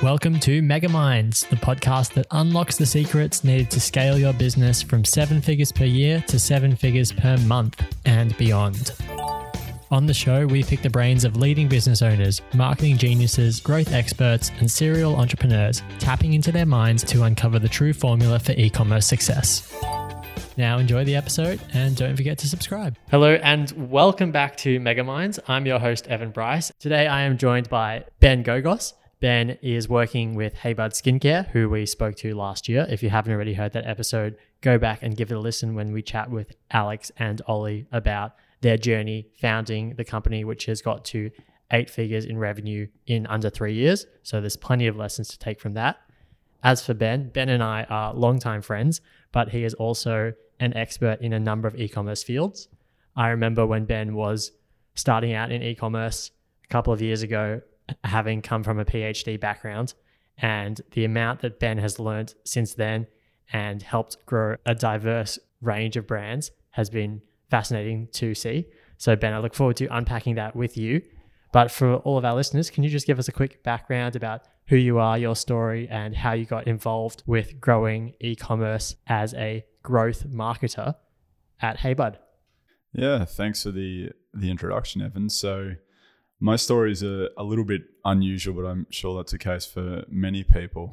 Welcome to Mega Minds, the podcast that unlocks the secrets needed to scale your business from 7 figures per year to 7 figures per month and beyond. On the show, we pick the brains of leading business owners, marketing geniuses, growth experts, and serial entrepreneurs, tapping into their minds to uncover the true formula for e-commerce success. Now enjoy the episode and don't forget to subscribe. Hello and welcome back to Mega Minds. I'm your host, Evan Bryce. Today I am joined by Ben Gogos. Ben is working with HeyBud Skincare, who we spoke to last year. If you haven't already heard that episode, go back and give it a listen when we chat with Alex and Ollie about their journey founding the company, which has got to 8 figures in revenue in under 3 years. So there's plenty of lessons to take from that. As for Ben and I are longtime friends, but he is also an expert in a number of e-commerce fields. I remember when Ben was starting out in e-commerce a couple of years ago, having come from a PhD background, and the amount that Ben has learned since then and helped grow a diverse range of brands has been fascinating to see. So Ben, I look forward to unpacking that with you. But for all of our listeners, can you just give us a quick background about who you are, your story, and how you got involved with growing e-commerce as a growth marketer at HeyBud? Yeah, thanks for the introduction, Evan. So my story is a little bit unusual, but I'm sure that's the case for many people.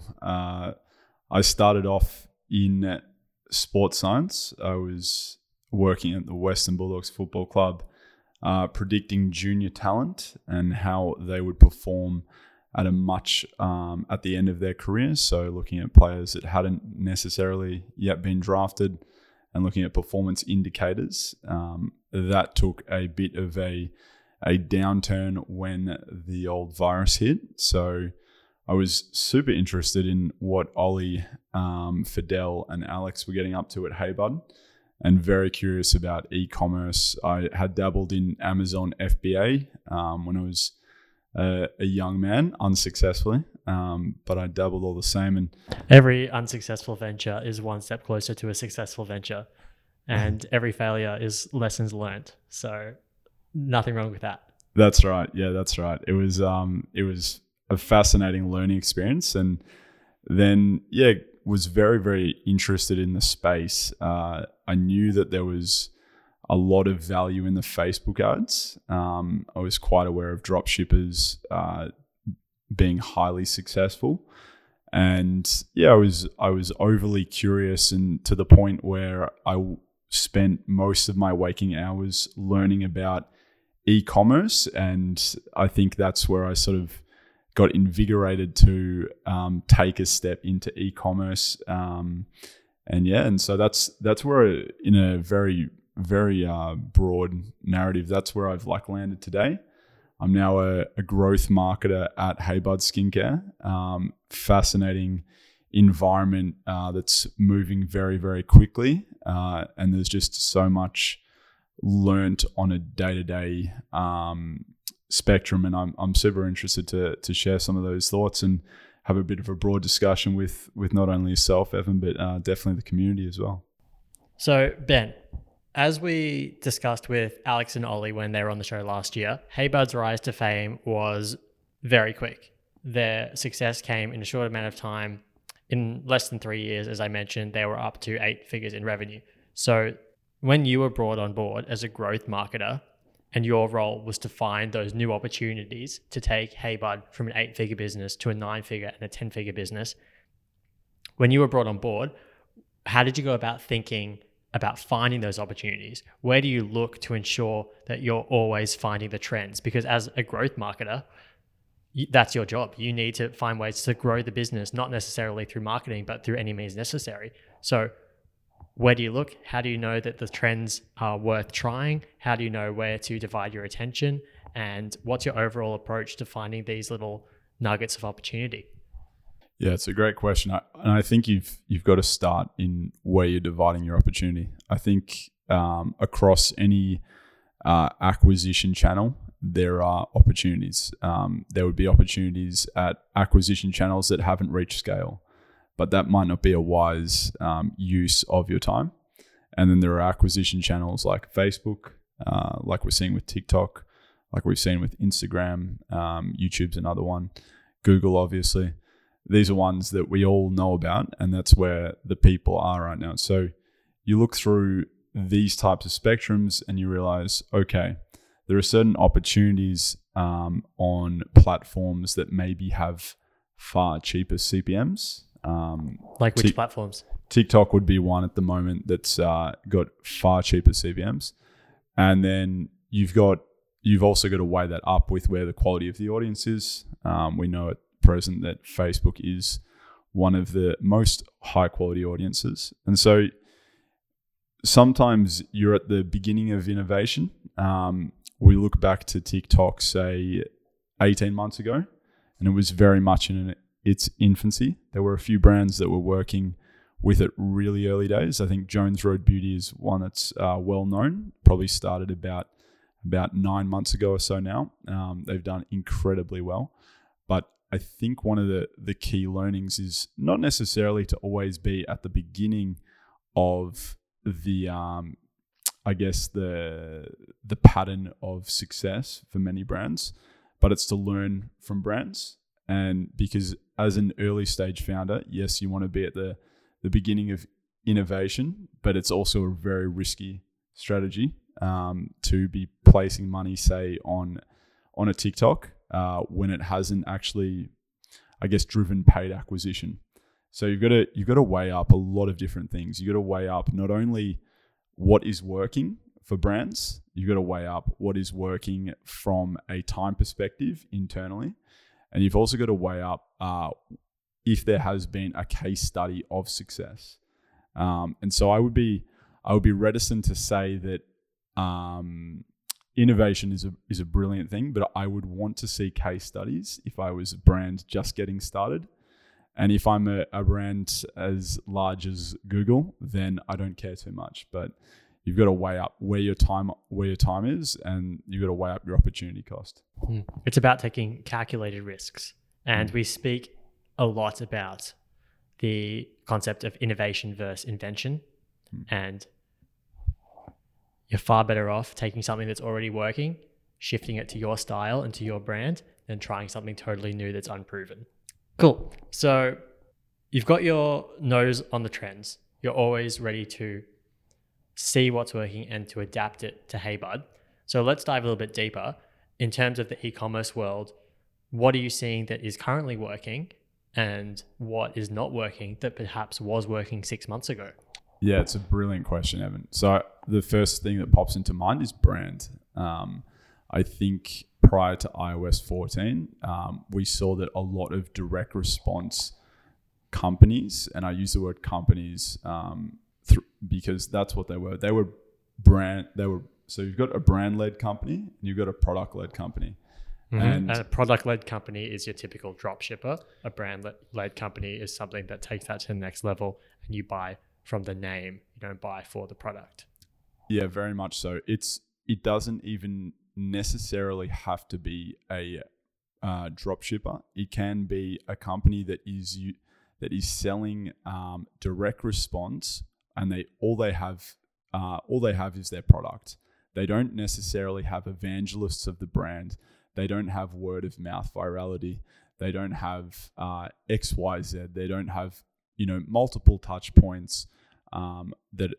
I started off in sports science. I was working at the Western Bulldogs Football Club, predicting junior talent and how they would perform at at the end of their careers. So looking at players that hadn't necessarily yet been drafted and looking at performance indicators. That took a bit of a downturn when the old virus hit. So I was super interested in what Ollie, Fidel and Alex were getting up to at HeyBud, and very curious about e-commerce. I had dabbled in Amazon FBA when I was a young man, unsuccessfully, but I dabbled all the same. And every unsuccessful venture is one step closer to a successful venture, and every failure is lessons learned. So nothing wrong with that. That's right. Yeah, that's right. It was a fascinating learning experience, and then was very, very interested in the space. I knew that there was a lot of value in the Facebook ads. I was quite aware of dropshippers being highly successful, and I was overly curious, and to the point where I spent most of my waking hours learning about e-commerce, and I think that's where I sort of got invigorated to take a step into e-commerce, and so that's where, in a very, very broad narrative, that's where I've landed today. I'm now a growth marketer at HeyBud Skincare. Fascinating environment that's moving very, very quickly, and there's just so much learnt on a day-to-day spectrum, and I'm super interested to share some of those thoughts and have a bit of a broad discussion with not only yourself, Evan, but definitely the community as well. So Ben, as we discussed with Alex and Ollie when they were on the show last year, HeyBud's rise to fame was very quick. Their success came in a short amount of time. In less than 3 years, as I mentioned, they were up to 8 figures in revenue. So when you were brought on board as a growth marketer and your role was to find those new opportunities to take HeyBud from an 8-figure business to a 9-figure and a 10-figure business, when you were brought on board, how did you go about thinking about finding those opportunities? Where do you look to ensure that you're always finding the trends? Because as a growth marketer, that's your job. You need to find ways to grow the business, not necessarily through marketing, but through any means necessary. So where do you look? How do you know that the trends are worth trying? How do you know where to divide your attention? And what's your overall approach to finding these little nuggets of opportunity? Yeah, it's a great question. And I think you've got to start in where you're dividing your opportunity. I think across any acquisition channel, there are opportunities. There would be opportunities at acquisition channels that haven't reached scale, but that might not be a wise use of your time. And then there are acquisition channels like Facebook, like we're seeing with TikTok, like we've seen with Instagram, YouTube's another one, Google, obviously, these are ones that we all know about, and that's where the people are right now. So you look through these types of spectrums and you realize, okay, there are certain opportunities on platforms that maybe have far cheaper CPMs. Like which platforms? TikTok would be one at the moment that's got far cheaper CPMs. And then you've also got to weigh that up with where the quality of the audience is. We know at present that Facebook is one of the most high quality audiences. And so sometimes you're at the beginning of innovation. We look back to TikTok, say 18 months ago, and it was very much in its infancy. There were a few brands that were working with it really early days. I think Jones Road Beauty is one that's well known, probably started about 9 months ago or so now. They've done incredibly well. But I think one of the key learnings is not necessarily to always be at the beginning of the pattern of success for many brands, but it's to learn from brands. And because as an early stage founder, yes, you want to be at the beginning of innovation, but it's also a very risky strategy to be placing money, say, on a TikTok when it hasn't actually, I guess, driven paid acquisition. So you've got to weigh up a lot of different things. You've got to weigh up not only what is working for brands, you've got to weigh up what is working from a time perspective internally, and you've also got to weigh up if there has been a case study of success. And so I would be reticent to say that innovation is a brilliant thing, but I would want to see case studies if I was a brand just getting started. And if I'm a brand as large as Google, then I don't care too much. But you've got to weigh up where your time is, and you've got to weigh up your opportunity cost. It's about taking calculated risks. And we speak a lot about the concept of innovation versus invention. And you're far better off taking something that's already working, shifting it to your style and to your brand, than trying something totally new that's unproven. Cool. So you've got your nose on the trends. You're always ready to see what's working and to adapt it to HeyBud. So let's dive a little bit deeper. In terms of the e-commerce world, what are you seeing that is currently working and what is not working that perhaps was working 6 months ago? Yeah, it's a brilliant question, Evan. So the first thing that pops into mind is brand. I think prior to iOS 14, we saw that a lot of direct response companies, and I use the word companies because that's what they were. They were so you've got a brand-led company and you've got a product-led company. Mm-hmm. And a product-led company is your typical drop shipper. A brand-led company is something that takes that to the next level, and you buy from the name. You don't buy for the product. Yeah, very much so. It doesn't even necessarily have to be a drop shipper. It can be a company that is selling direct response, and all they have is their product. They don't necessarily have evangelists of the brand. They don't have word of mouth virality. They don't have XYZ. They don't have multiple touch points that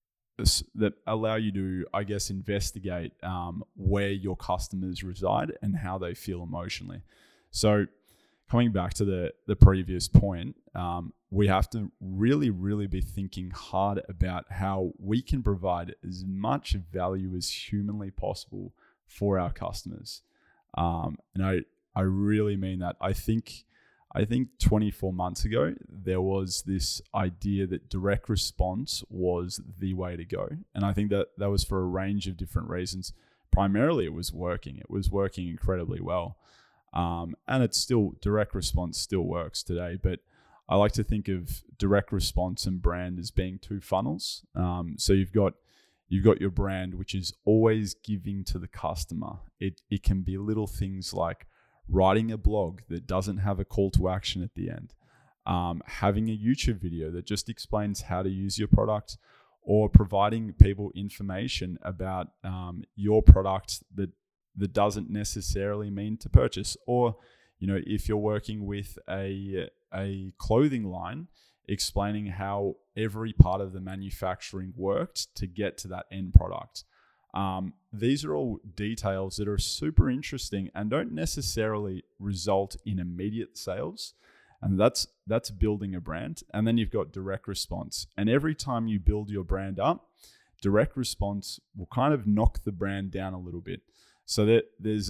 allow you to, I guess, investigate where your customers reside and how they feel emotionally. So coming back to the previous point, we have to really, really be thinking hard about how we can provide as much value as humanly possible for our customers. And I really mean that. I think 24 months ago, there was this idea that direct response was the way to go. And I think that was for a range of different reasons. Primarily, it was working. It was working incredibly well. And direct response still works today. But I like to think of direct response and brand as being two funnels. So you've got your brand, which is always giving to the customer. It can be little things like writing a blog that doesn't have a call to action at the end, having a YouTube video that just explains how to use your product, or providing people information about your product that doesn't necessarily mean to purchase. Or, if you're working with a a clothing line explaining how every part of the manufacturing worked to get to that end product. These are all details that are super interesting and don't necessarily result in immediate sales. And that's building a brand. And then you've got direct response. And every time you build your brand up, direct response will kind of knock the brand down a little bit. So that there's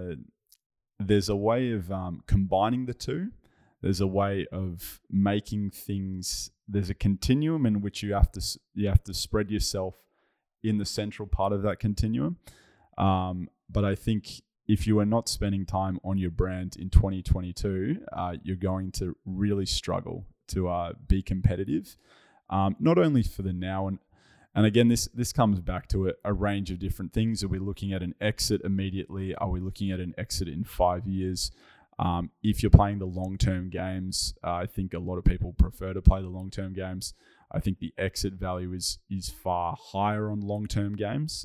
a way of combining the two. There's a way of making things. There's a continuum in which you have to spread yourself in the central part of that continuum. But I think if you are not spending time on your brand in 2022, you're going to really struggle to be competitive. Not only for the now and again, this comes back to a range of different things. Are we looking at an exit immediately? Are we looking at an exit in 5 years? If you're playing the long-term games, I think a lot of people prefer to play the long-term games. I think the exit value is far higher on long-term games.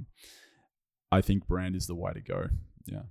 I think brand is the way to go. Yeah.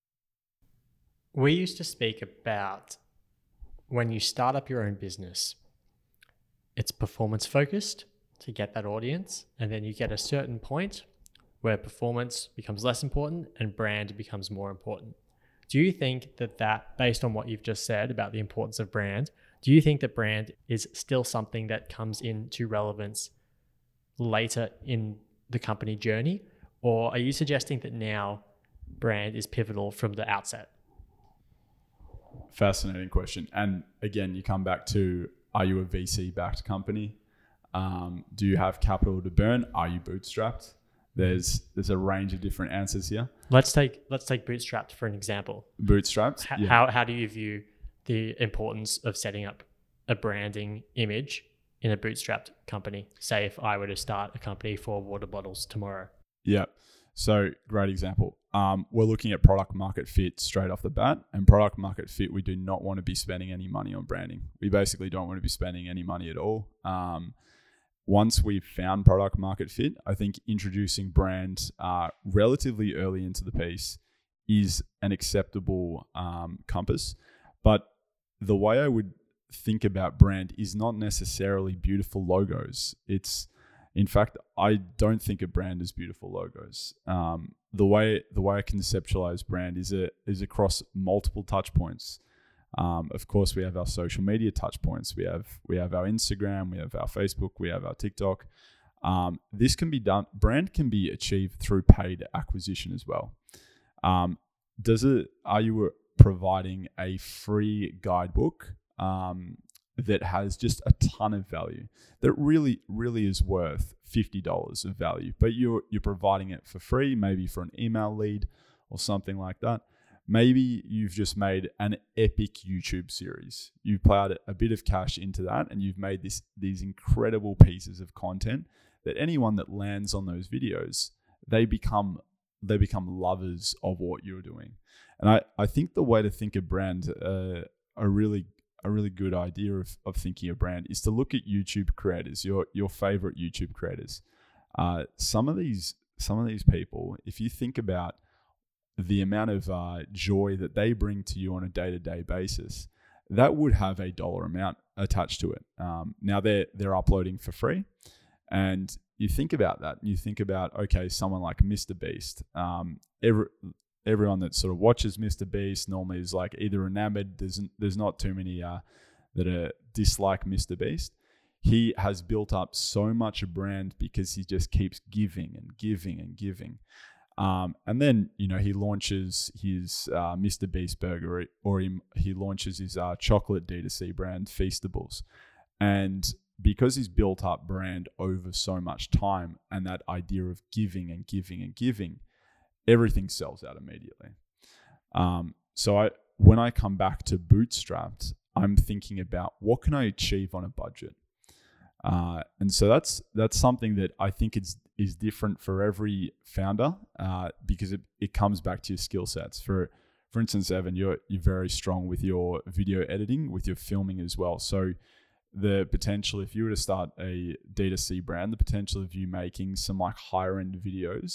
We used to speak about when you start up your own business, it's performance focused to get that audience. And then you get a certain point where performance becomes less important and brand becomes more important. Do you think that based on what you've just said about the importance of brand, do you think that brand is still something that comes into relevance later in the company journey? Or are you suggesting that now brand is pivotal from the outset? Fascinating question. And again, you come back to, are you a VC-backed company? Do you have capital to burn? Are you bootstrapped? There's a range of different answers here. Let's take bootstrapped for an example. Bootstrapped? How do you view the importance of setting up a branding image in a bootstrapped company? Say if I were to start a company for water bottles tomorrow. Yeah. So great example. We're looking at product market fit straight off the bat, and product market fit, we do not want to be spending any money on branding. We basically don't want to be spending any money at all. Once we've found product market fit, I think introducing brand relatively early into the piece is an acceptable compass. But the way I would think about brand is not necessarily beautiful logos. In fact, I don't think a brand is beautiful logos. The way I conceptualize brand is across multiple touch points. Of course, we have our social media touch points. We have our Instagram, we have our Facebook, we have our TikTok. This can be done. Brand can be achieved through paid acquisition as well. Are you providing a free guidebook that has just a ton of value that really, really is worth $50 of value, but you're providing it for free, maybe for an email lead or something like that? Maybe you've just made an epic YouTube series. You've plowed a bit of cash into that, and you've made these incredible pieces of content that anyone that lands on those videos, they become lovers of what you're doing. And I think the way to think of brand, a really good idea of thinking of brand, is to look at YouTube creators, your favorite YouTube creators. Some of these people, if you think about the amount of joy that they bring to you on a day-to-day basis, that would have a dollar amount attached to it. Now they're uploading for free, and you think about that. You think about, okay, someone like Mr. Beast. Everyone that sort of watches Mr. Beast normally is like either enamored. There's not too many that dislike Mr. Beast. He has built up so much a brand because he just keeps giving and giving and giving. And then, he launches his Mr. Beast burger, or he launches his chocolate D2C brand, Feastables. And because he's built up brand over so much time, and that idea of giving and giving and giving, everything sells out immediately. So when I come back to bootstrapped, I'm thinking about what can I achieve on a budget? And so that's something that I think is different for every founder, because it comes back to your skill sets. For instance, Evan, you're very strong with your video editing, with your filming as well. So the potential, if you were to start a D2C brand, the potential of you making some like higher end videos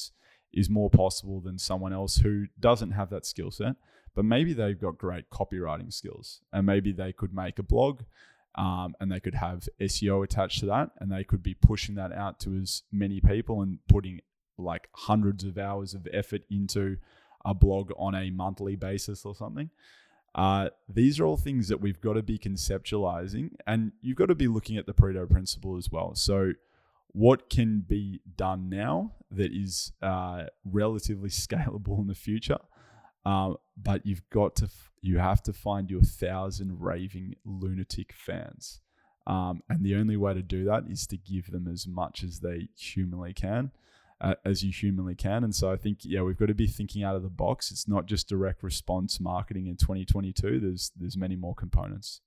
is more possible than someone else who doesn't have that skill set, but maybe they've got great copywriting skills, and maybe they could make a blog, and they could have SEO attached to that, and they could be pushing that out to as many people and putting like hundreds of hours of effort into a blog on a monthly basis or something. These are all things that we've got to be conceptualizing, and you've got to be looking at the Pareto principle as well. So what can be done now that is relatively scalable in the future? But you have to find your 1,000 raving lunatic fans. And the only way to do that is to give them as much as they humanly can, as you humanly can. And so I think, we've got to be thinking out of the box. It's not just direct response marketing in 2022. There's many more components.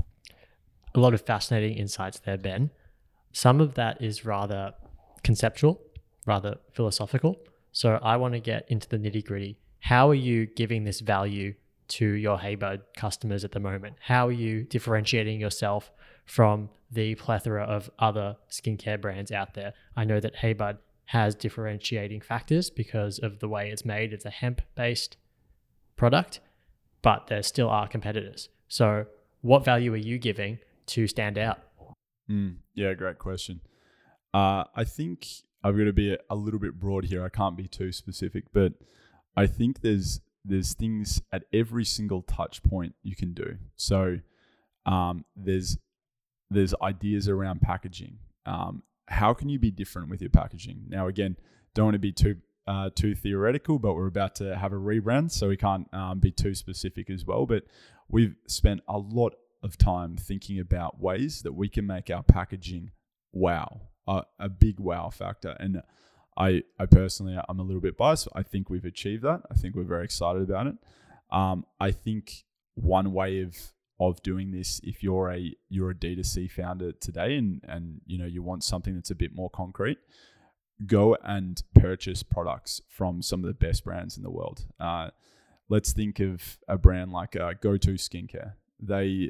A lot of fascinating insights there, Ben. Some of that is rather conceptual, rather philosophical. So I want to get into the nitty gritty. How are you giving this value to your HeyBud customers at the moment? How are you differentiating yourself from the plethora of other skincare brands out there? I know that HeyBud has differentiating factors because of the way it's made. It's a hemp-based product, but there still are competitors. So what value are you giving to stand out? Yeah, great question. I think I've got to be a little bit broad here. I can't be too specific, but I think there's things at every single touch point you can do. So there's ideas around packaging. How can you be different with your packaging? Now, again, don't want to be too theoretical, but we're about to have a rebrand, so we can't be too specific as well. But we've spent a lot of time thinking about ways that we can make our packaging wow, a big wow factor. And I personally, I'm a little bit biased. I think we've achieved that. I think we're very excited about it. I think one way of doing this, if you're a D2C founder today and you want something that's a bit more concrete, go and purchase products from some of the best brands in the world. Let's think of a brand like GoTo Skincare. They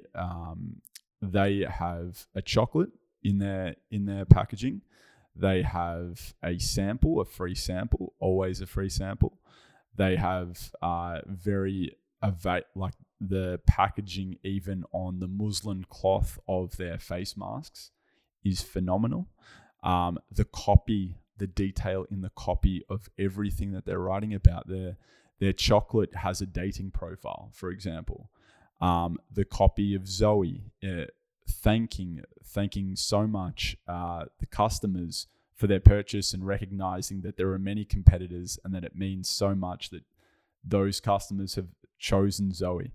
have a chocolate in their packaging. They have a sample, a free sample, always a free sample. They have like the packaging even on the muslin cloth of their face masks is phenomenal. The detail in the copy of everything that they're writing about, their chocolate has a dating profile, for example. The copy of Zoe, thanking so much the customers for their purchase and recognizing that there are many competitors and that it means so much that those customers have chosen Zoe.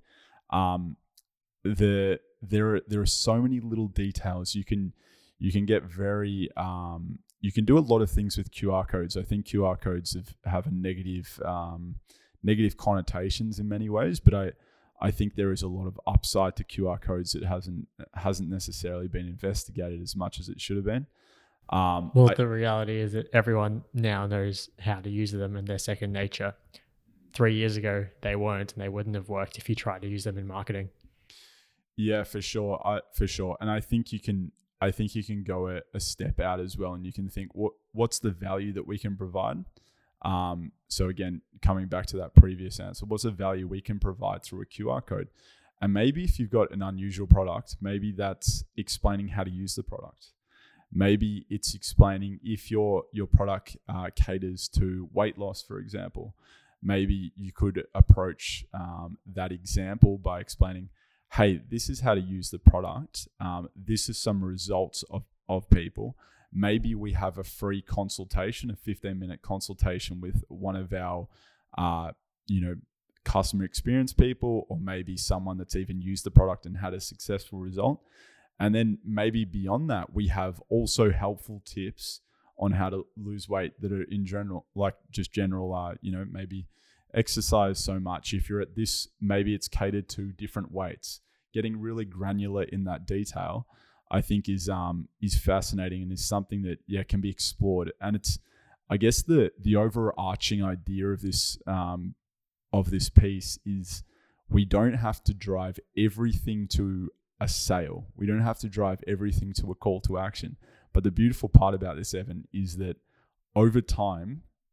There are so many little details. You can get very you can do a lot of things with QR codes. I think QR codes have a negative connotations in many ways, but I think there is a lot of upside to QR codes that hasn't necessarily been investigated as much as it should have been. The reality is that everyone now knows how to use them and they're second nature. 3 years ago, they weren't, and they wouldn't have worked if you tried to use them in marketing. Yeah, for sure. And I think you can go a step out as well, and you can think, what's the value that we can provide? So again, coming back to that previous answer, what's the value we can provide through a QR code? And maybe if you've got an unusual product, maybe that's explaining how to use the product. Maybe it's explaining if your product caters to weight loss, for example. Maybe you could approach that example by explaining, hey, this is how to use the product. This is some results of people. Maybe we have a free consultation, a 15-minute consultation with one of our, customer experience people, or maybe someone that's even used the product and had a successful result. And then maybe beyond that, we have also helpful tips on how to lose weight that are in general, like just general, maybe exercise so much. If you're at this, maybe it's catered to different weights. Getting really granular in that detail, I think is fascinating and is something that can be explored. And it's, I guess, the overarching idea of this piece is we don't have to drive everything to a sale. We don't have to drive everything to a call to action. But the beautiful part about this, Evan, is that over time,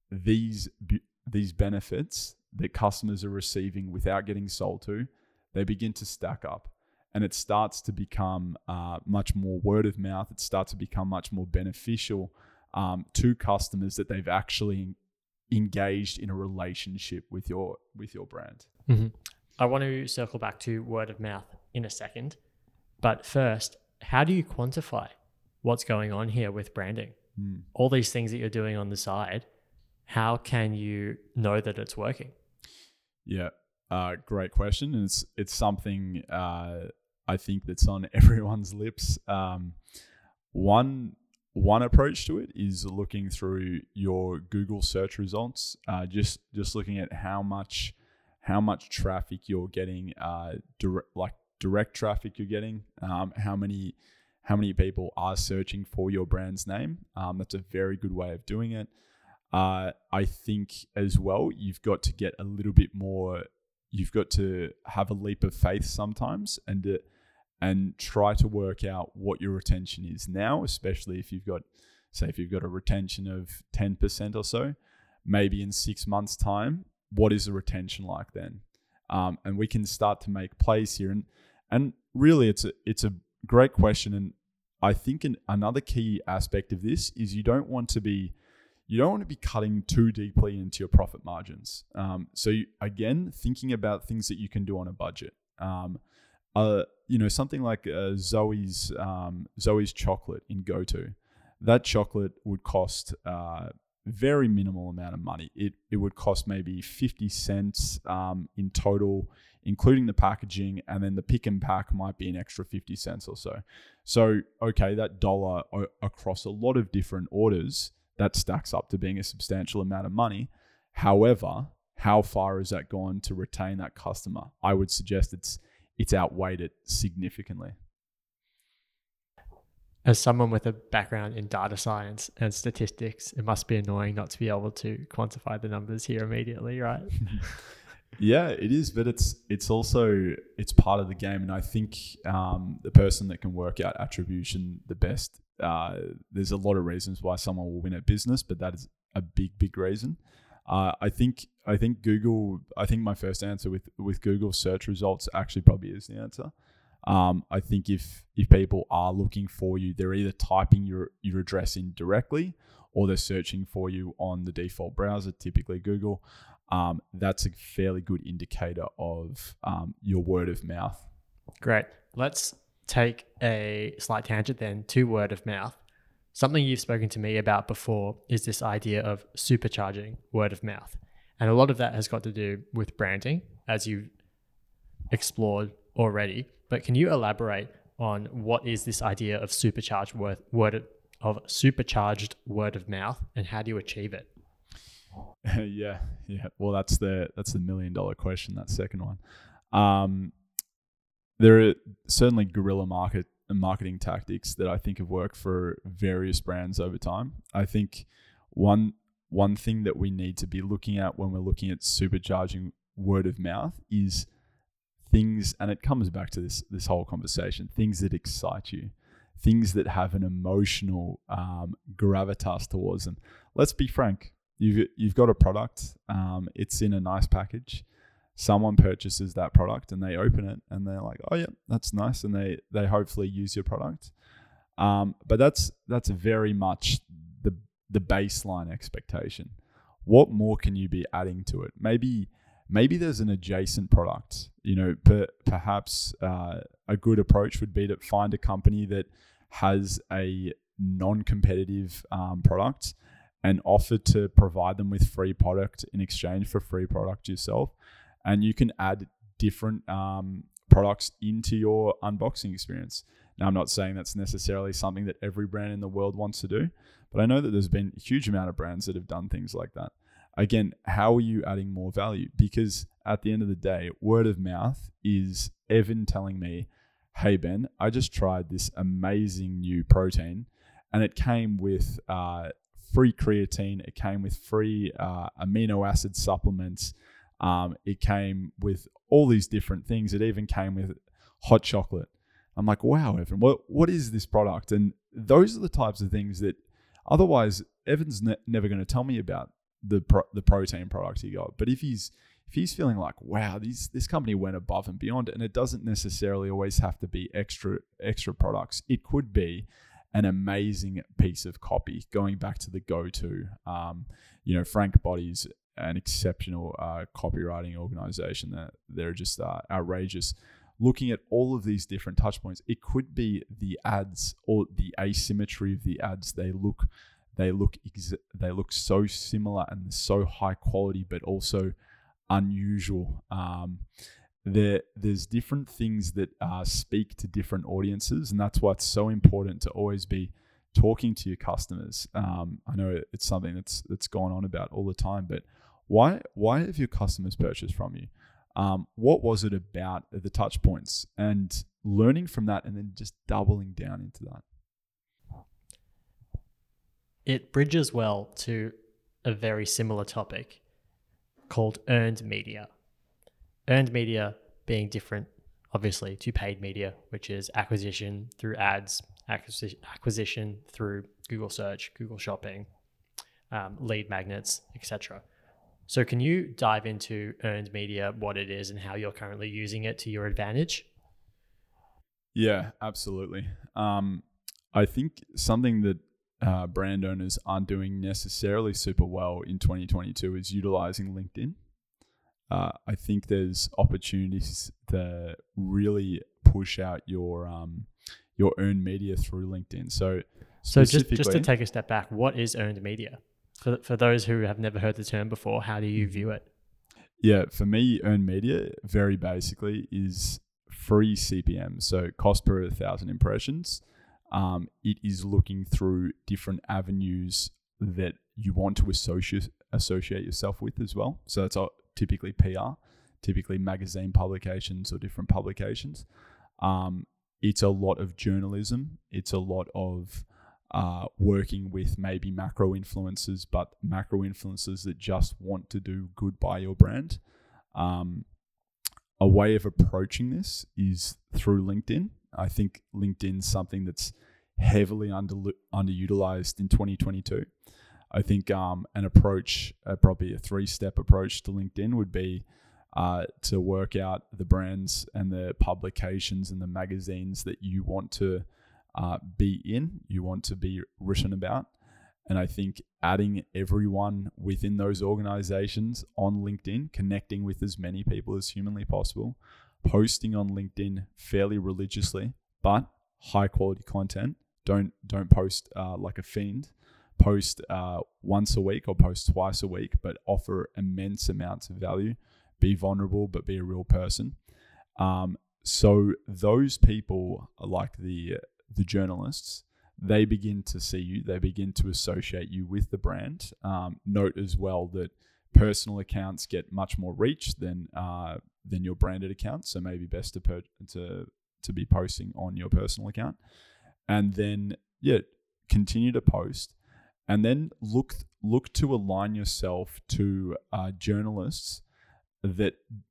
these benefits that customers are receiving without getting sold to, they begin to stack up, and it starts to become much more word of mouth. It starts to become much more beneficial to customers that they've actually engaged in a relationship with your brand. Mm-hmm. I want to circle back to word of mouth in a second, but first, how do you quantify what's going on here with branding? All these things that you're doing on the side, how can you know that it's working? Yeah, great question. And it's something I think that's on everyone's lips. One approach to it is looking through your Google search results, just looking at how much traffic you're getting, direct traffic you're getting, how many people are searching for your brand's name. That's a very good way of doing it. I think as well, you've got to get a little bit more. You've got to have a leap of faith sometimes, and try to work out what your retention is now, especially if you've got a retention of 10% or so, maybe in 6 months' time, what is the retention like then? And we can start to make plays here. And really, it's a great question. And I think another key aspect of this is you don't want to be cutting too deeply into your profit margins. So again, thinking about things that you can do on a budget. Something like Zoe's chocolate in GoTo. That chocolate would cost very minimal amount of money. It would cost maybe 50 cents in total, including the packaging, and then the pick and pack might be an extra 50 cents or so. So, okay, that dollar across a lot of different orders, that stacks up to being a substantial amount of money. However, how far has that gone to retain that customer? I would suggest it's outweighed it significantly. As someone with a background in data science and statistics, it must be annoying not to be able to quantify the numbers here immediately, right? Yeah, it is, but it's also part of the game. And I think the person that can work out attribution the best, there's a lot of reasons why someone will win at business, but that is a big reason. I think Google. I think my first answer with Google search results actually probably is the answer. I think if people are looking for you, they're either typing your address in directly, or they're searching for you on the default browser, typically Google. That's a fairly good indicator of your word of mouth. Great. Let's take a slight tangent then to word of mouth. Something you've spoken to me about before is this idea of supercharging word of mouth. And a lot of that has got to do with branding, as you've explored already. But can you elaborate on what is this idea of supercharged word of mouth, and how do you achieve it? Yeah. Well, that's the $1 million question, that second one. There are certainly guerrilla marketing tactics that I think have worked for various brands over time. I think one thing that we need to be looking at when we're looking at supercharging word of mouth is things, and it comes back to this whole conversation, things that excite you, things that have an emotional gravitas towards them. Let's be frank. You've got a product. It's in a nice package. Someone purchases that product and they open it and they're like, oh yeah, that's nice, and they hopefully use your product. But that's very much the baseline expectation. What more can you be adding to it? Maybe there's an adjacent product. Perhaps a good approach would be to find a company that has a non-competitive product and offer to provide them with free product in exchange for free product yourself. And you can add different products into your unboxing experience. Now, I'm not saying that's necessarily something that every brand in the world wants to do, but I know that there's been a huge amount of brands that have done things like that. Again, how are you adding more value? Because at the end of the day, word of mouth is Evan telling me, hey, Ben, I just tried this amazing new protein, and it came with free creatine. It came with free amino acid supplements. It came with all these different things. It even came with hot chocolate. I'm like, wow, Evan, what is this product? And those are the types of things that otherwise Evan's never going to tell me about. the protein product he got. But if he's feeling like, wow, this company went above and beyond, and it doesn't necessarily always have to be extra products. It could be an amazing piece of copy. Going back to the go-to, Frank Body's an exceptional copywriting organization. That they're just outrageous. Looking at all of these different touch points, it could be the ads or the asymmetry of the ads. They look so similar and so high quality, but also unusual. There's different things that speak to different audiences, and that's why it's so important to always be talking to your customers. I know it's something that's gone on about all the time, but why have your customers purchased from you? What was it about the touch points, and learning from that, and then just doubling down into that. It bridges well to a very similar topic called earned media. Earned media being different, obviously, to paid media, which is acquisition through ads, acquisition through Google search, Google shopping, lead magnets, etc. So can you dive into earned media, what it is and how you're currently using it to your advantage? Yeah, absolutely. I think something that brand owners aren't doing necessarily super well in 2022 is utilizing LinkedIn. I think there's opportunities to really push out your earned media through LinkedIn. So just to take a step back, what is earned media? For those who have never heard the term before, how do you view it? Yeah, for me, earned media very basically is free CPM, so cost per 1,000 impressions. It is looking through different avenues that you want to associate yourself with as well. So it's typically PR, typically magazine publications or different publications. It's a lot of journalism. It's a lot of working with maybe macro influencers, but macro influencers that just want to do good by your brand. A way of approaching this is through LinkedIn. I think LinkedIn's something that's heavily underutilized in 2022. I think an approach, probably a 3-step approach to LinkedIn would be to work out the brands and the publications and the magazines that you want to be in, you want to be written about. And I think adding everyone within those organizations on LinkedIn, connecting with as many people as humanly possible, posting on LinkedIn fairly religiously, but high quality content. Don't post like a fiend. Post once a week or post twice a week, but offer immense amounts of value. Be vulnerable, but be a real person. So those people, like the journalists, they begin to see you. They begin to associate you with the brand. Note as well that personal accounts get much more reach than your branded account. So maybe best to be posting on your personal account, and then continue to post, and then look to align yourself to journalists that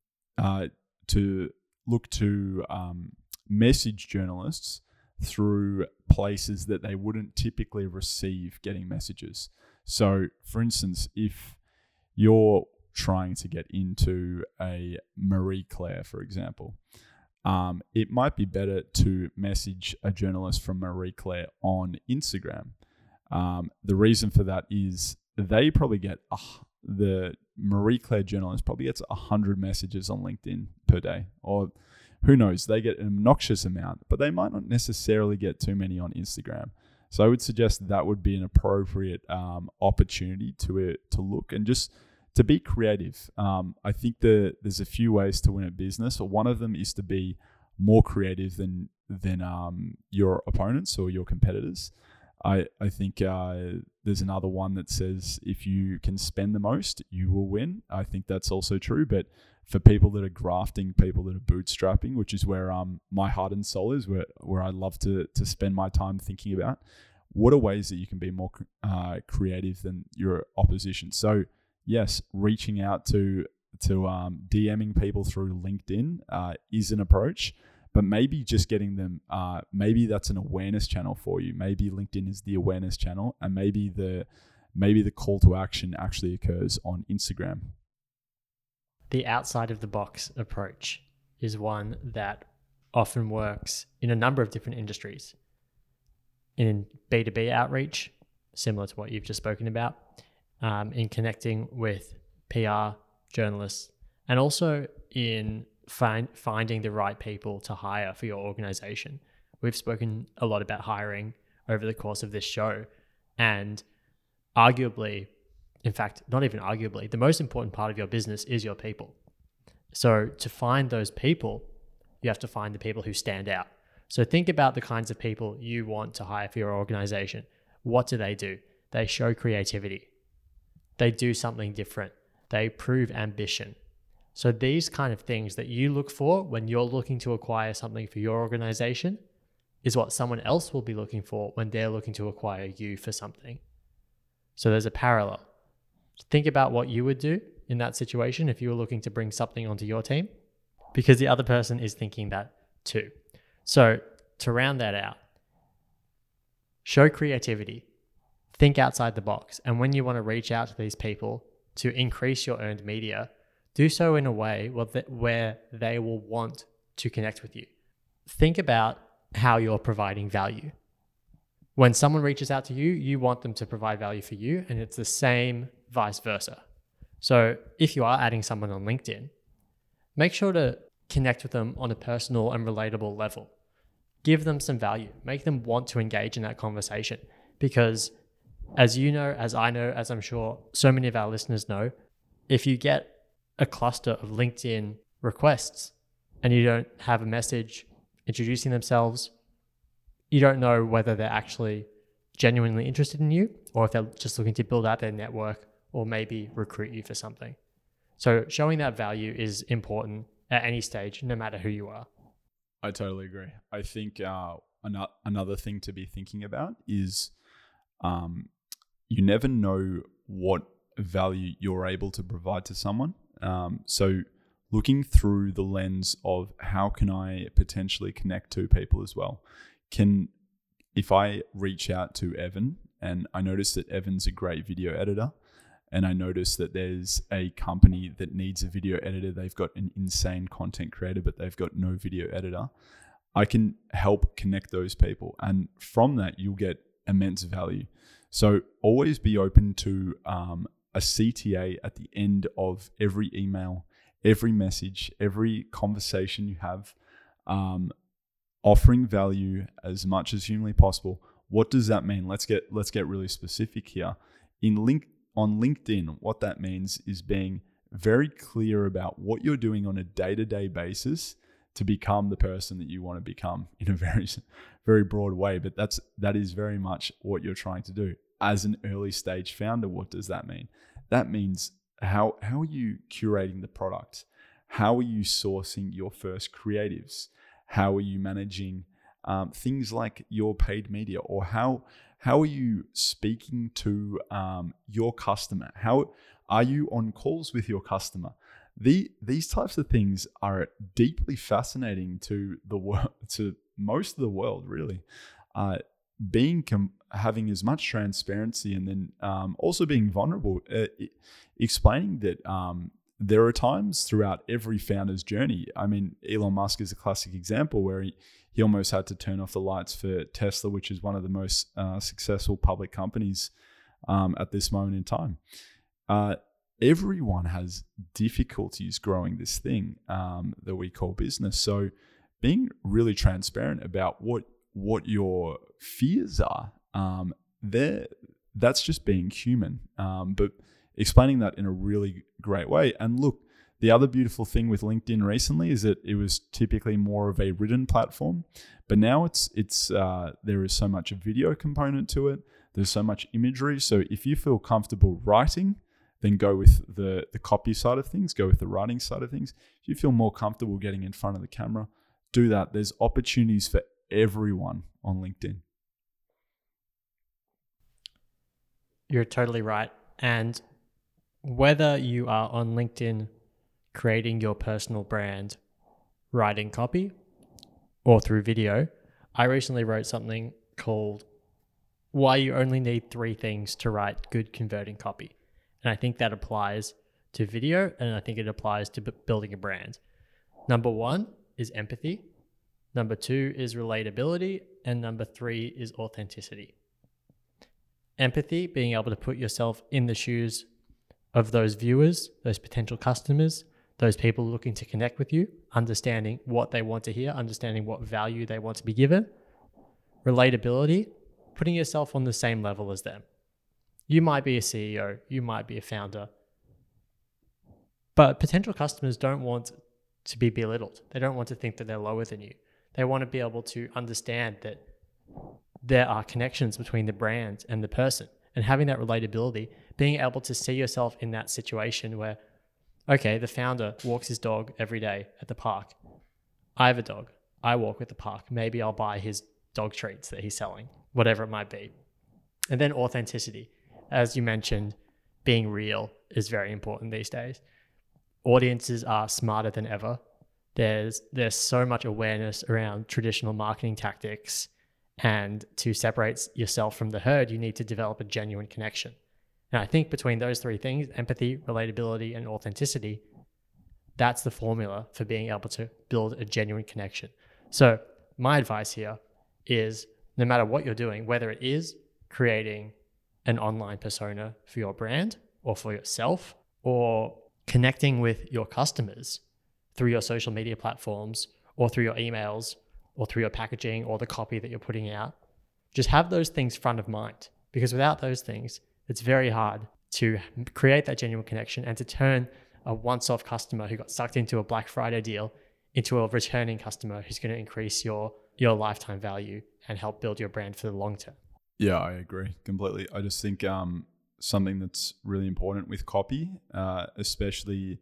to look to message journalists through places that they wouldn't typically receive getting messages. So, for instance, if you're trying to get into a Marie Claire, for example, it might be better to message a journalist from Marie Claire on Instagram. The reason for that is they probably get the Marie Claire journalist probably gets 100 messages on LinkedIn per day, or who knows, they get an obnoxious amount, but they might not necessarily get too many on Instagram. So I would suggest that would be an appropriate opportunity to look and just to be creative. I think there's a few ways to win a business. One of them is to be more creative than your opponents or your competitors. I think there's another one that says if you can spend the most, you will win. I think that's also true. But for people that are grafting, people that are bootstrapping, which is where my heart and soul is, where I love to spend my time thinking about, what are ways that you can be more creative than your opposition. So yes, reaching out to DMing people through LinkedIn is an approach. But maybe just getting them, maybe that's an awareness channel for you. Maybe LinkedIn is the awareness channel, and maybe the maybe the call to action actually occurs on Instagram. The outside of the box approach is one that often works in a number of different industries. In B2B outreach, similar to what you've just spoken about, in connecting with PR, journalists, and also in finding the right people to hire for your organization. We've spoken a lot about hiring over the course of this show, and arguably, in fact, not even arguably, the most important part of your business is your people. So to find those people, you have to find the people who stand out. So think about the kinds of people you want to hire for your organization. What do? They show creativity. They do something different. They prove ambition. So these kind of things that you look for when you're looking to acquire something for your organization is what someone else will be looking for when they're looking to acquire you for something. So there's a parallel. Think about what you would do in that situation if you were looking to bring something onto your team, because the other person is thinking that too. So to round that out, show creativity, think outside the box. And when you want to reach out to these people to increase your earned media, do so in a way where they will want to connect with you. Think about how you're providing value. When someone reaches out to you, you want them to provide value for you, and it's the same vice versa. So if you are adding someone on LinkedIn, make sure to connect with them on a personal and relatable level. Give them some value. Make them want to engage in that conversation. Because as you know, as I know, as I'm sure so many of our listeners know, if you get a cluster of LinkedIn requests and you don't have a message introducing themselves, you don't know whether they're actually genuinely interested in you or if they're just looking to build out their network or maybe recruit you for something. So showing that value is important at any stage, no matter who you are. I totally agree. I think another thing to be thinking about is you never know what value you're able to provide to someone. So looking through the lens of how can I potentially connect to people as well. If I reach out to Evan and I notice that Evan's a great video editor, and I notice that there's a company that needs a video editor, they've got an insane content creator, but they've got no video editor, I can help connect those people. And from that, you'll get immense value. So always be open to a CTA at the end of every email, every message, every conversation you have, offering value as much as humanly possible. What does that mean? Let's get really specific here. On LinkedIn, what that means is being very clear about what you're doing on a day-to-day basis to become the person that you want to become in a very, very broad way. But that is very much what you're trying to do. As an early stage founder, what does that mean? That means how are you curating the product? How are you sourcing your first creatives? How are you managing things like your paid media? Or how are you speaking to your customer? How are you on calls with your customer? These types of things are deeply fascinating to the world, to most of the world, really. Having as much transparency, and then also being vulnerable, explaining that there are times throughout every founder's journey. I mean, Elon Musk is a classic example where he almost had to turn off the lights for Tesla, which is one of the most successful public companies at this moment in time. Everyone has difficulties growing this thing that we call business. So being really transparent about what your fears are, that's just being human. But explaining that in a really great way. And look, the other beautiful thing with LinkedIn recently is that it was typically more of a written platform, but now it's there is so much video component to it. There's so much imagery. So if you feel comfortable writing, then go with the copy side of things, go with the writing side of things. If you feel more comfortable getting in front of the camera, do that. There's opportunities for everyone on LinkedIn. You're totally right. And whether you are on LinkedIn creating your personal brand, writing copy, or through video, I recently wrote something called why you only need 3 things to write good converting copy. And I think that applies to video, and I think it applies to building a brand. Number 1 is empathy. Number 2 is relatability. And number 3 is authenticity. Empathy, being able to put yourself in the shoes of those viewers, those potential customers, those people looking to connect with you, understanding what they want to hear, understanding what value they want to be given. Relatability, putting yourself on the same level as them. You might be a CEO, you might be a founder, but potential customers don't want to be belittled. They don't want to think that they're lower than you. They want to be able to understand that there are connections between the brand and the person, and having that relatability, being able to see yourself in that situation where, okay, the founder walks his dog every day at the park. I have a dog. I walk at the park. Maybe I'll buy his dog treats that he's selling, whatever it might be. And then authenticity. As you mentioned, being real is very important these days. Audiences are smarter than ever. There's so much awareness around traditional marketing tactics, and to separate yourself from the herd, you need to develop a genuine connection. And I think between those 3 things, empathy, relatability, and authenticity, that's the formula for being able to build a genuine connection. So my advice here is, no matter what you're doing, whether it is creating an online persona for your brand or for yourself, or connecting with your customers through your social media platforms or through your emails or through your packaging or the copy that you're putting out, just have those things front of mind, because without those things, it's very hard to create that genuine connection and to turn a once-off customer who got sucked into a Black Friday deal into a returning customer who's going to increase your lifetime value and help build your brand for the long term. Yeah, I agree completely. I just think something that's really important with copy, especially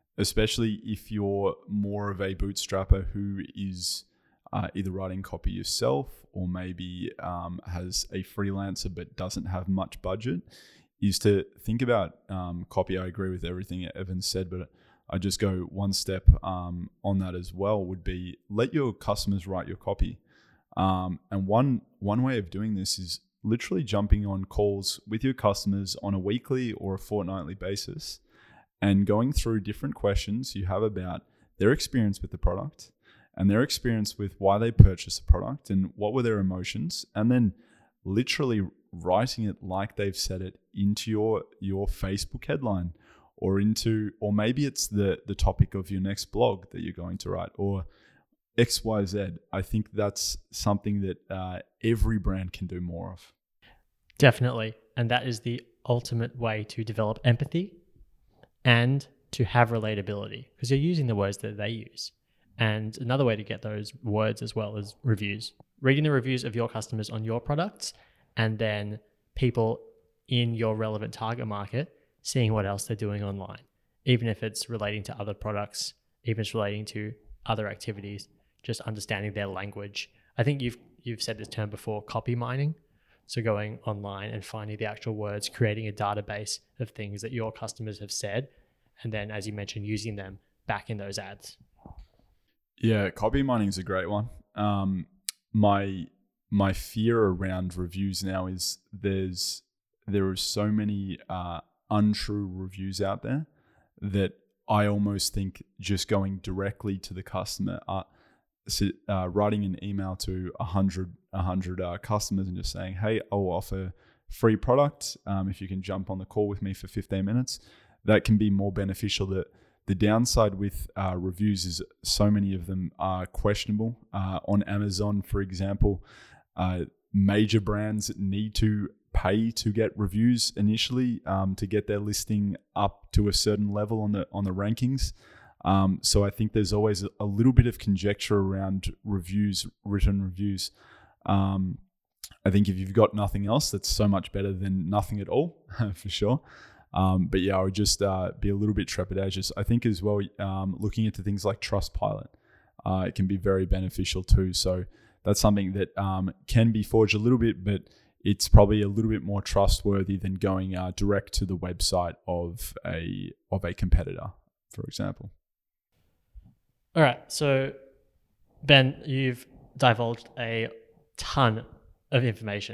if you're more of a bootstrapper who is either writing copy yourself or maybe has a freelancer but doesn't have much budget, is to think about copy. I agree with everything Evan said, but I just go one step on that as well, would be let your customers write your copy. And one way of doing this is literally jumping on calls with your customers on a weekly or a fortnightly basis and going through different questions you have about their experience with the product and their experience with why they purchased the product and what were their emotions, and then literally writing it like they've said it into your Facebook headline, or maybe it's the topic of your next blog that you're going to write, or XYZ. I think that's something that every brand can do more of. Definitely. And that is the ultimate way to develop empathy and to have relatability, because you're using the words that they use. And another way to get those words as well is reviews. Reading the reviews of your customers on your products, and then people in your relevant target market, seeing what else they're doing online, even if it's relating to other products, even if it's relating to other activities, just understanding their language. I think you've said this term before, copy mining. So going online and finding the actual words, creating a database of things that your customers have said, and then, as you mentioned, using them back in those ads. Yeah, copy mining is a great one. My fear around reviews now is there are so many untrue reviews out there that I almost think just going directly to the customer, writing an email to 100 customers and just saying, hey, I'll offer free product if you can jump on the call with me for 15 minutes, that can be more beneficial. The downside with reviews is so many of them are questionable. On Amazon, for example, major brands need to pay to get reviews initially to get their listing up to a certain level on the rankings. So I think there's always a little bit of conjecture around reviews, written reviews. I think if you've got nothing else, that's so much better than nothing at all, for sure. But yeah, I would just be a little bit trepidatious. I think as well, looking into things like Trustpilot, it can be very beneficial too. So that's something that can be forged a little bit, but it's probably a little bit more trustworthy than going direct to the website of a competitor, for example. All right. So Ben, you've divulged a ton of information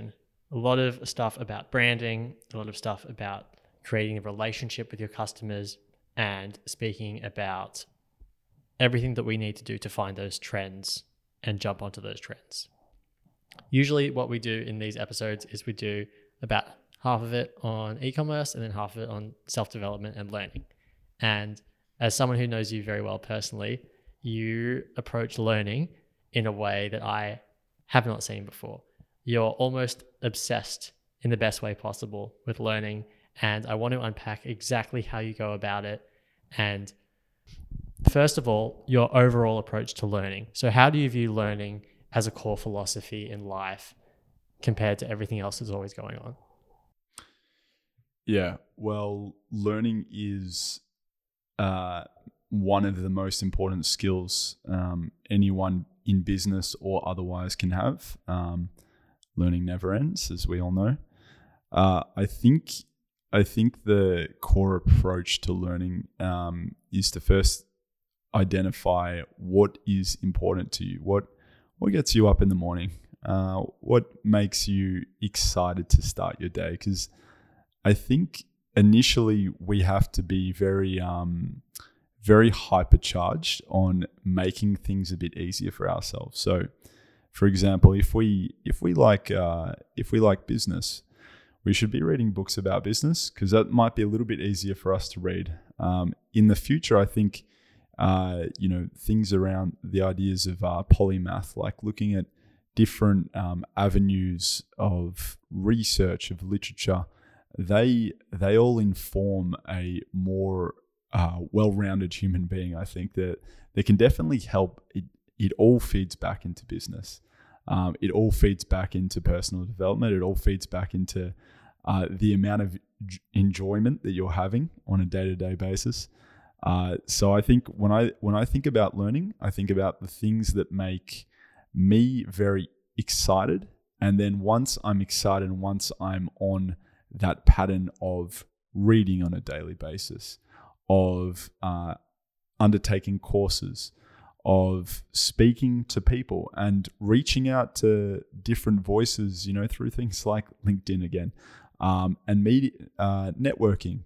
a lot of stuff about branding, a lot of stuff about creating a relationship with your customers, and speaking about everything that we need to do to find those trends and jump onto those trends. Usually what we do in these episodes is we do about half of it on e-commerce and then half of it on self-development and learning. And as someone who knows you very well personally, you approach learning in a way that I have not seen before. You're almost obsessed in the best way possible with learning. And I want to unpack exactly how you go about it. And first of all, your overall approach to learning. So how do you view learning as a core philosophy in life compared to everything else that's always going on? Yeah, well, learning is one of the most important skills anyone in business or otherwise can have. Learning never ends, as we all know. I think the core approach to learning is to first identify what is important to you, what gets you up in the morning, what makes you excited to start your day. Because I think initially we have to be very hypercharged on making things a bit easier for ourselves. So, for example, if we like business, we should be reading books about business because that might be a little bit easier for us to read. In the future, I think things around the ideas of polymath, like looking at different avenues of research, of literature, they all inform a more well-rounded human being. I think that they can definitely help. It all feeds back into business. It all feeds back into personal development. It all feeds back into the amount of enjoyment that you're having on a day-to-day basis. So I think when I think about learning, I think about the things that make me very excited. And then once I'm excited, and once I'm on that pattern of reading on a daily basis, of undertaking courses, of speaking to people and reaching out to different voices, through things like LinkedIn again, and media, networking,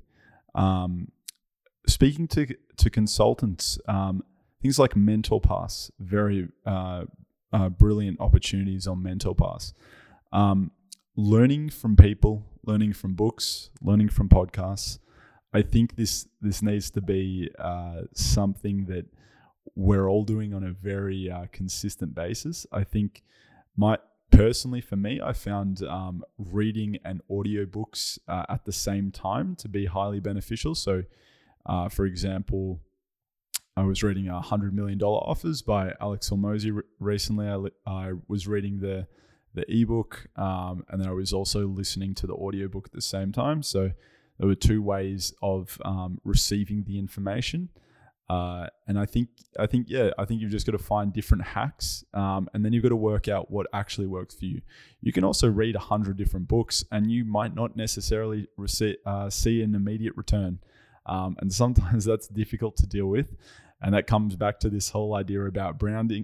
speaking to consultants, things like MentorPass, very brilliant opportunities on MentorPass. Learning from people, learning from books, learning from podcasts. I think this needs to be something that we're all doing on a very consistent basis. I think personally for me, I found reading and audiobooks at the same time to be highly beneficial. So, for example, I was reading $100 Million Offers by Alex Hormozi recently. I was reading the ebook, and then I was also listening to the audiobook at the same time. So there were two ways of receiving the information. And I think you've just got to find different hacks, and then you've got to work out what actually works for you. You can also read 100 different books, and you might not necessarily see an immediate return. And sometimes that's difficult to deal with. And that comes back to this whole idea about branding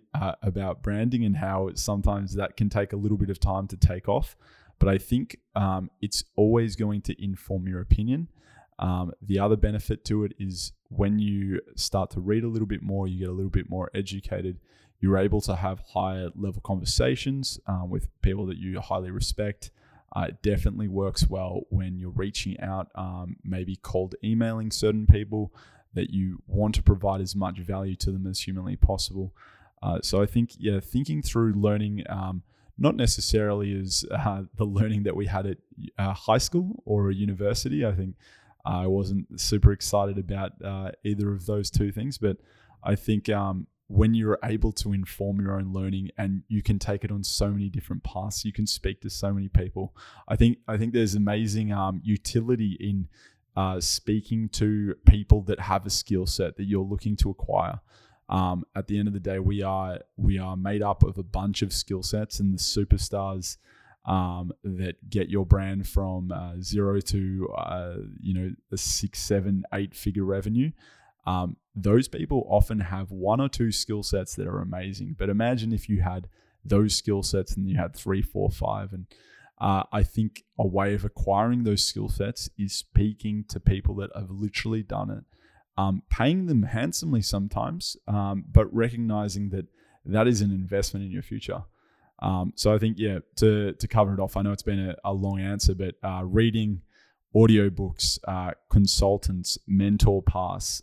and how sometimes that can take a little bit of time to take off. But I think it's always going to inform your opinion. The other benefit to it is when you start to read a little bit more, you get a little bit more educated. You're able to have higher level conversations with people that you highly respect. It definitely works well when you're reaching out, maybe cold emailing certain people that you want to provide as much value to them as humanly possible. So I think, thinking through learning, not necessarily as the learning that we had at high school or a university. I think I wasn't super excited about either of those two things, but I think when you're able to inform your own learning and you can take it on so many different paths, you can speak to so many people. I think there's amazing utility in speaking to people that have a skill set that you're looking to acquire. At the end of the day, we are made up of a bunch of skill sets, and the superstars that get your brand from zero to a 6, 7, 8 figure revenue. Those people often have one or two skill sets that are amazing. But imagine if you had those skill sets and you had 3, 4, 5, and I think a way of acquiring those skill sets is speaking to people that have literally done it, paying them handsomely sometimes, but recognizing that that is an investment in your future. So I think, to cover it off, I know it's been a long answer, but reading audiobooks, consultants, mentor paths,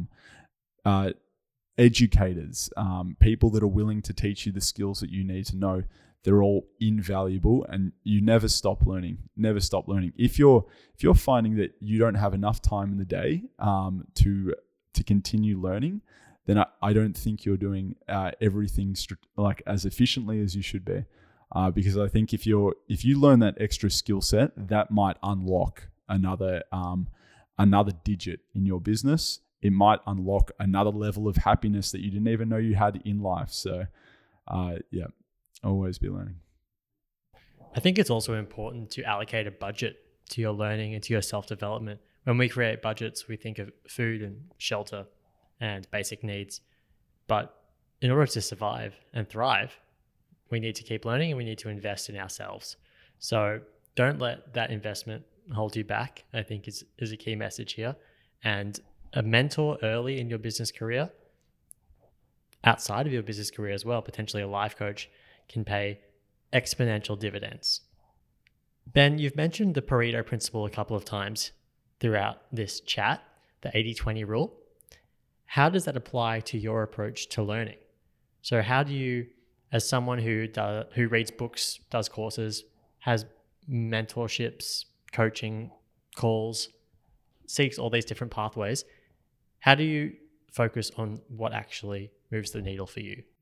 educators, people that are willing to teach you the skills that you need to know, they're all invaluable, and you never stop learning. Never stop learning. If you're finding that you don't have enough time in the day to continue learning, then I don't think you're doing everything like as efficiently as you should be. Because I think if you learn that extra skill set, that might unlock another digit in your business. It might unlock another level of happiness that you didn't even know you had in life. So, always be learning. I think it's also important to allocate a budget to your learning and to your self-development. When we create budgets, we think of food and shelter and basic needs. But in order to survive and thrive, we need to keep learning and we need to invest in ourselves. So don't let that investment hold you back, I think is a key message here. And a mentor early in your business career, outside of your business career as well, potentially a life coach, can pay exponential dividends. Ben, you've mentioned the Pareto principle a couple of times throughout this chat, the 80-20 rule. How does that apply to your approach to learning? So how do you, as someone who reads books, does courses, has mentorships, coaching calls, seeks all these different pathways, how do you focus on what actually moves the needle for you?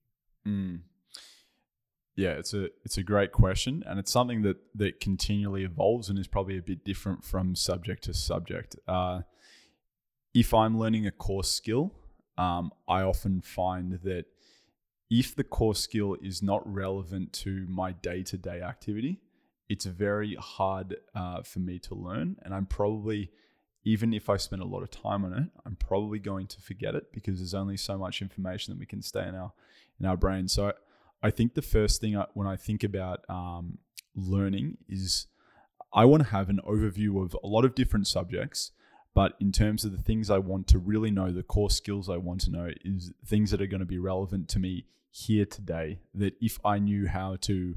Yeah, it's a great question, and it's something that continually evolves and is probably a bit different from subject to subject. If I'm learning a core skill, I often find that if the core skill is not relevant to my day-to-day activity, it's very hard for me to learn, and I'm probably, even if I spend a lot of time on it, I'm probably going to forget it because there's only so much information that we can stay in our brain. So I think the first thing when I think about learning is I want to have an overview of a lot of different subjects, but in terms of the things I want to really know, the core skills I want to know is things that are going to be relevant to me here today, that if I knew how to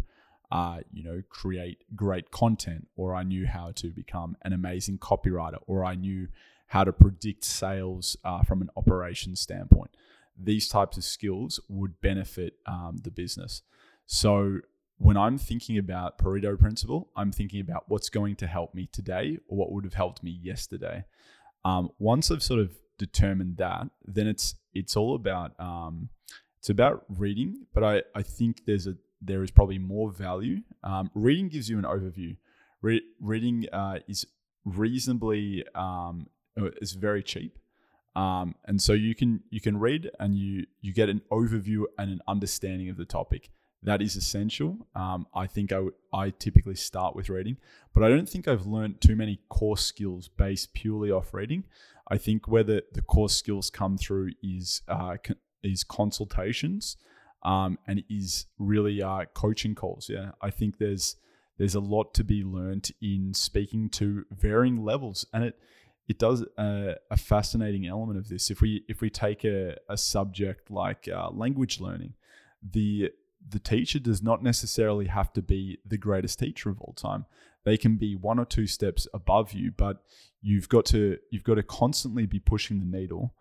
create great content, or I knew how to become an amazing copywriter, or I knew how to predict sales from an operations standpoint, these types of skills would benefit the business. So when I'm thinking about Pareto principle, I'm thinking about what's going to help me today or what would have helped me yesterday. Once I've sort of determined that, then it's all about reading, but I think there is probably more value. Reading gives you an overview. Reading is reasonably is very cheap. And so you can read and you get an overview and an understanding of the topic. That is essential. I think I typically start with reading, but I don't think I've learned too many core skills based purely off reading. I think where the core skills come through is consultations, and is really coaching calls. Yeah, I think there's a lot to be learned in speaking to varying levels, and it does a fascinating element of this. If we take a subject like language learning, the teacher does not necessarily have to be the greatest teacher of all time. They can be one or two steps above you, but you've got to constantly be pushing the needle.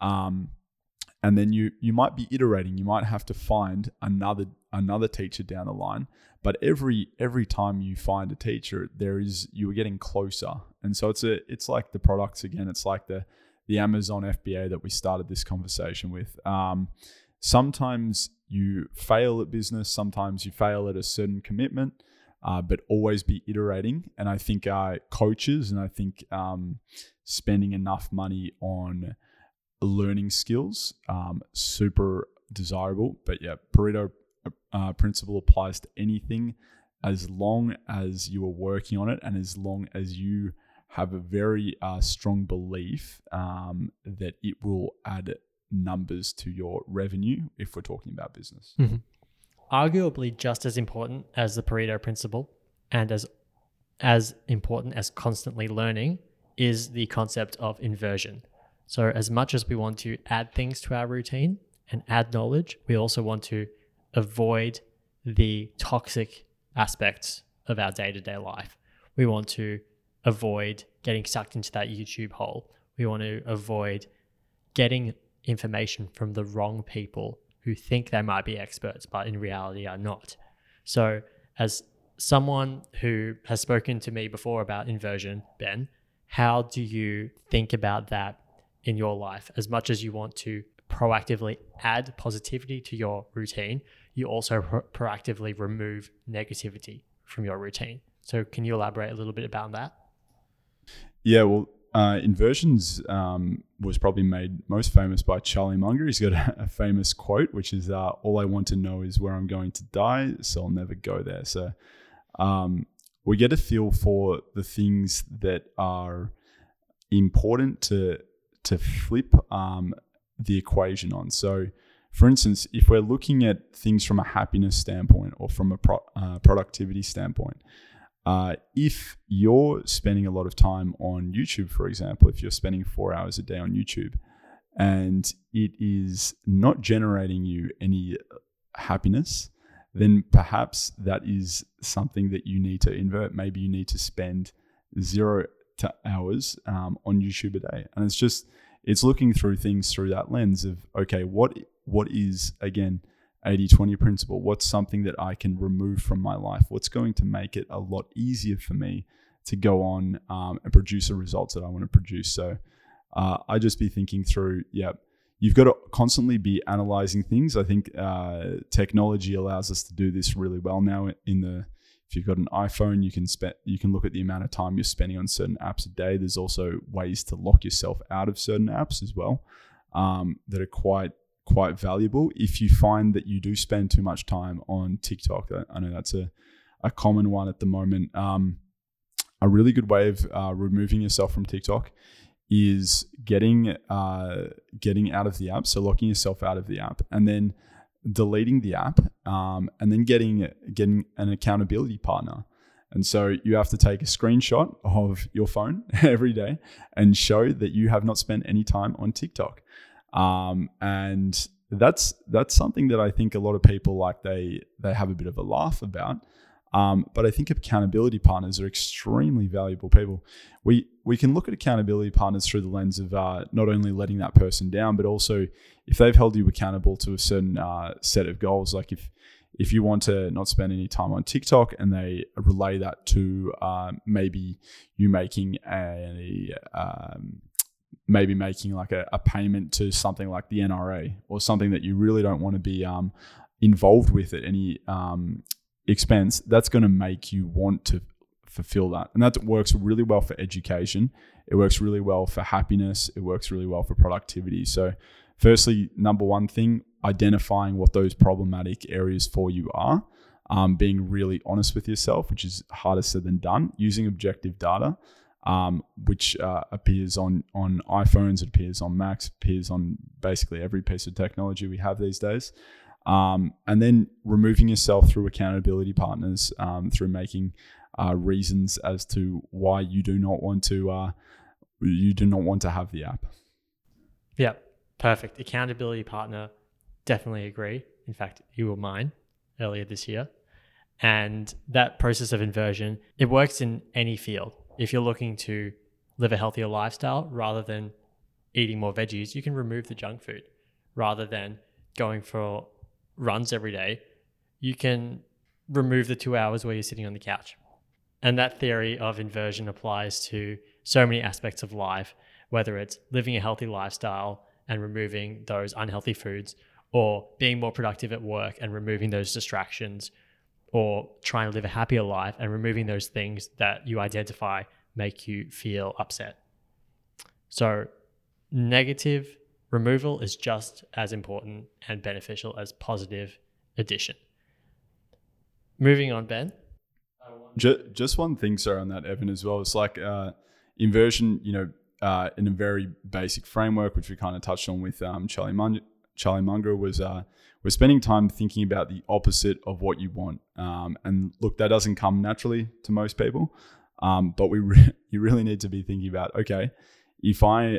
And then you might be iterating. You might have to find another teacher down the line. But every time you find a teacher, you are getting closer. And so it's like the products again. It's like the Amazon FBA that we started this conversation with. Sometimes you fail at business. Sometimes you fail at a certain commitment. But always be iterating. And I think coaches and I think spending enough money on learning skills, super desirable. But yeah, Pareto principle applies to anything as long as you are working on it and as long as you have a very strong belief that it will add numbers to your revenue if we're talking about business. Mm-hmm. Arguably just as important as the Pareto principle and as important as constantly learning is the concept of inversion. So as much as we want to add things to our routine and add knowledge, we also want to avoid the toxic aspects of our day-to-day life. We want to avoid getting sucked into that YouTube hole. We want to avoid getting information from the wrong people who think they might be experts, but in reality are not. So as someone who has spoken to me before about inversion, Ben, how do you think about that in your life? As much as you want to proactively add positivity to your routine, you also proactively remove negativity from your routine. So can you elaborate a little bit about that? Yeah, well, inversions was probably made most famous by Charlie Munger. He's got a famous quote, which is, all I want to know is where I'm going to die, so I'll never go there. So we get a feel for the things that are important to flip the equation on. So for instance, if we're looking at things from a happiness standpoint or from a productivity standpoint, if you're spending a lot of time on YouTube, for example, if you're spending 4 hours a day on YouTube and it is not generating you any happiness, then perhaps that is something that you need to invert. Maybe you need to spend 0 hours on YouTube a day. And it's looking through things through that lens of, okay, what is, again, 80-20 principle? What's something that I can remove from my life? What's going to make it a lot easier for me to go on and produce the results that I want to produce? So I just be thinking through, you've got to constantly be analyzing things. I think technology allows us to do this really well now. If you've got an iPhone, you can look at the amount of time you're spending on certain apps a day. There's also ways to lock yourself out of certain apps as well that are quite valuable. If you find that you do spend too much time on TikTok, I know that's a common one at the moment. A really good way of removing yourself from TikTok is getting out of the app, so locking yourself out of the app, and then deleting the app, and then getting an accountability partner. And so you have to take a screenshot of your phone every day and show that you have not spent any time on TikTok. And that's something that I think a lot of people they have a bit of a laugh about. But I think accountability partners are extremely valuable people. We can look at accountability partners through the lens of not only letting that person down, but also if they've held you accountable to a certain set of goals. Like if you want to not spend any time on TikTok and they relay that to maybe you making like a payment to something like the NRA or something that you really don't want to be involved with at any expense, that's going to make you want to fulfill that. And that works really well for education. It works really well for happiness. It works really well for productivity. So firstly, number one thing, identifying what those problematic areas for you are, being really honest with yourself, which is harder said than done, using objective data, which appears on iPhones, it appears on Macs, appears on basically every piece of technology we have these days. And then removing yourself through accountability partners, through making reasons as to why you do not want to have the app. Yeah, perfect. Accountability partner, definitely agree. In fact, you were mine earlier this year. And that process of inversion, it works in any field. If you're looking to live a healthier lifestyle, rather than eating more veggies, you can remove the junk food. Rather than going for runs every day, you can remove the 2 hours where you're sitting on the couch. And that theory of inversion applies to so many aspects of life, whether it's living a healthy lifestyle and removing those unhealthy foods, or being more productive at work and removing those distractions, or trying to live a happier life and removing those things that you identify make you feel upset. So negative removal is just as important and beneficial as positive addition. Moving on, Ben. Just one thing, sorry, on that, Evan, as well. It's like inversion, in a very basic framework, which we kind of touched on with Charlie Charlie Munger was we're spending time thinking about the opposite of what you want. And look, that doesn't come naturally to most people, but you really need to be thinking about, okay, if I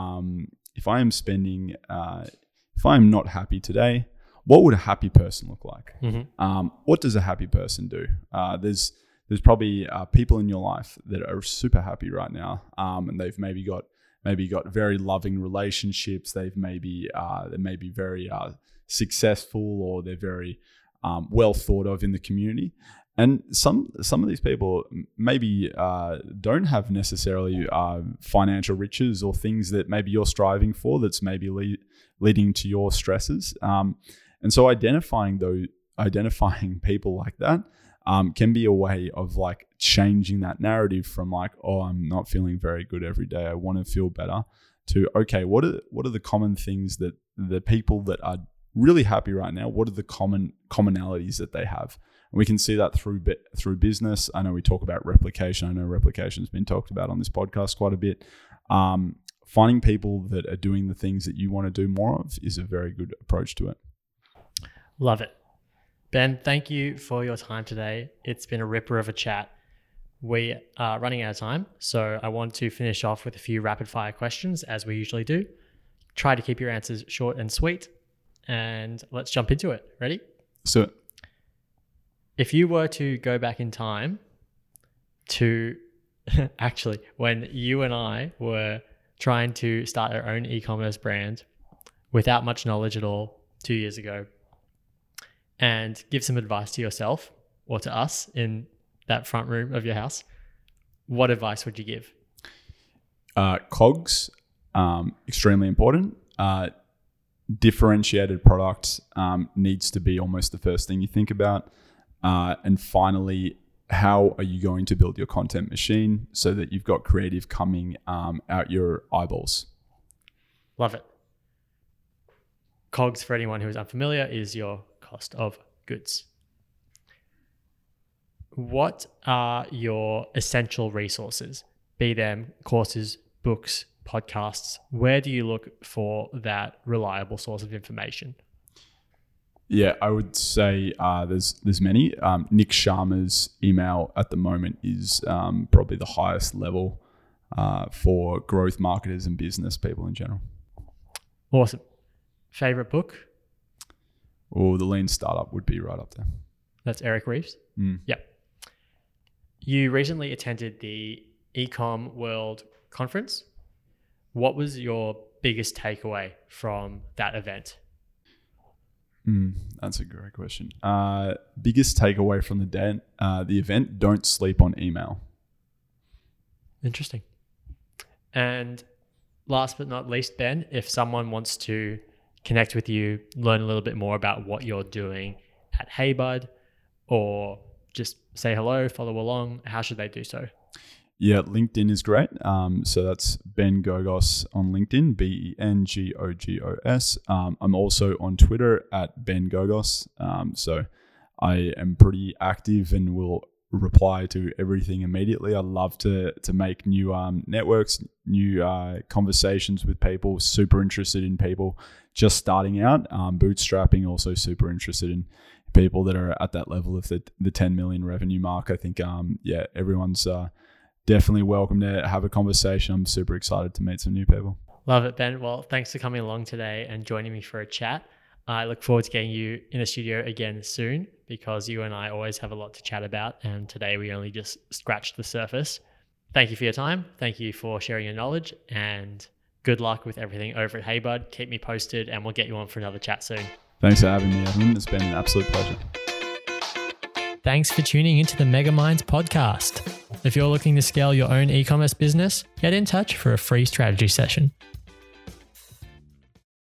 am spending, if I am not happy today, what would a happy person look like? Mm-hmm. What does a happy person do? There's probably people in your life that are super happy right now, and they've maybe got very loving relationships. They're maybe very successful, or they're very well thought of in the community. And some of these people maybe don't have necessarily financial riches or things that maybe you're striving for that's maybe leading to your stresses. And so identifying people like that can be a way of like changing that narrative from like, oh, I'm not feeling very good every day, I want to feel better, to, okay, what are the common things that the people that are really happy right now, what are the commonalities that they have? And we can see that through business. I know we talk about replication. I know replication has been talked about on this podcast quite a bit. Finding people that are doing the things that you want to do more of is a very good approach to it. Love it. Ben, thank you for your time today. It's been a ripper of a chat. We are running out of time, so I want to finish off with a few rapid fire questions, as we usually do. Try to keep your answers short and sweet, and let's jump into it. Ready? So, if you were to go back in time to actually when you and I were trying to start our own e-commerce brand without much knowledge at all 2 years ago, and give some advice to yourself or to us in that front room of your house, what advice would you give? COGS, extremely important. Differentiated product needs to be almost the first thing you think about. And finally, how are you going to build your content machine so that you've got creative coming out your eyeballs? Love it. COGS, for anyone who is unfamiliar, is your cost of goods. What are your essential resources? Be them courses, books, podcasts. Where do you look for that reliable source of information? Yeah, I would say there's many. Nick Sharma's email at the moment is probably the highest level for growth marketers and business people in general. Awesome. Favorite book? Oh, The Lean Startup would be right up there. That's Eric Reeves? Mm. Yep. You recently attended the Ecom World Conference. What was your biggest takeaway from that event? That's a great question. Biggest takeaway from the event, don't sleep on email. Interesting. And last but not least, Ben, if someone wants to connect with you, learn a little bit more about what you're doing at HeyBud, or just say hello, follow along, how should they do so? Yeah, LinkedIn is great. So that's Ben Gogos on LinkedIn, BenGogos. I'm also on Twitter at Ben Gogos. So I am pretty active and will reply to everything immediately. I love to make new networks, new conversations with people, super interested in people just starting out, bootstrapping, also super interested in people that are at that level of the 10 million revenue mark. I think, everyone's definitely welcome to have a conversation. I'm super excited to meet some new people. Love it, Ben. Well, thanks for coming along today and joining me for a chat. I look forward to getting you in the studio again soon, because you and I always have a lot to chat about, and today we only just scratched the surface. Thank you for your time. Thank you for sharing your knowledge, and good luck with everything over at HeyBud. Keep me posted and we'll get you on for another chat soon. Thanks for having me, Evan. It's been an absolute pleasure. Thanks for tuning into the Megaminds podcast. If you're looking to scale your own e-commerce business, get in touch for a free strategy session.